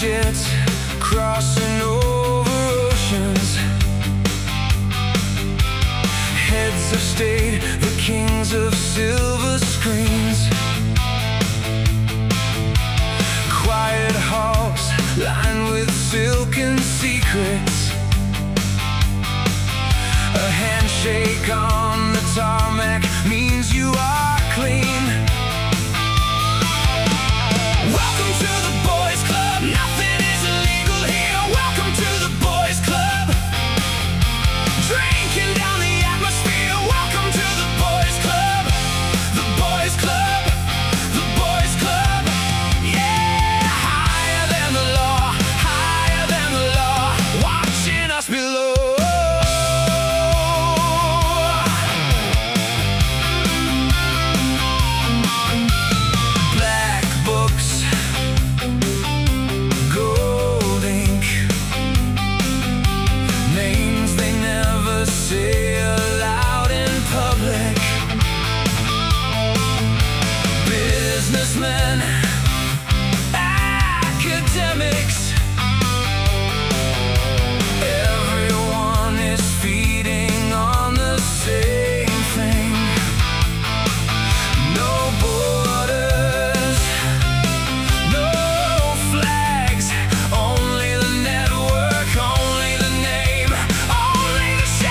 ships crossing over oceans. Heads of state, the kings of silver screens. Quiet halls lined with silken secrets. A handshake on the tarmac means you are clean. Welcome to the boys club, nothing is illegal here. Welcome to the boys club, drinking down the atmosphere. Welcome to the boys club, the boys club, the boys club. Yeah, higher than the law, watching us below. Say aloud in public. Businessmen, academics, everyone is feeding on the same thing. No borders, no flags, only the network, only the name, only the shame.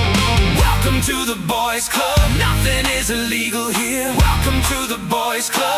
To the boys club, nothing is illegal here. Welcome to the boys club.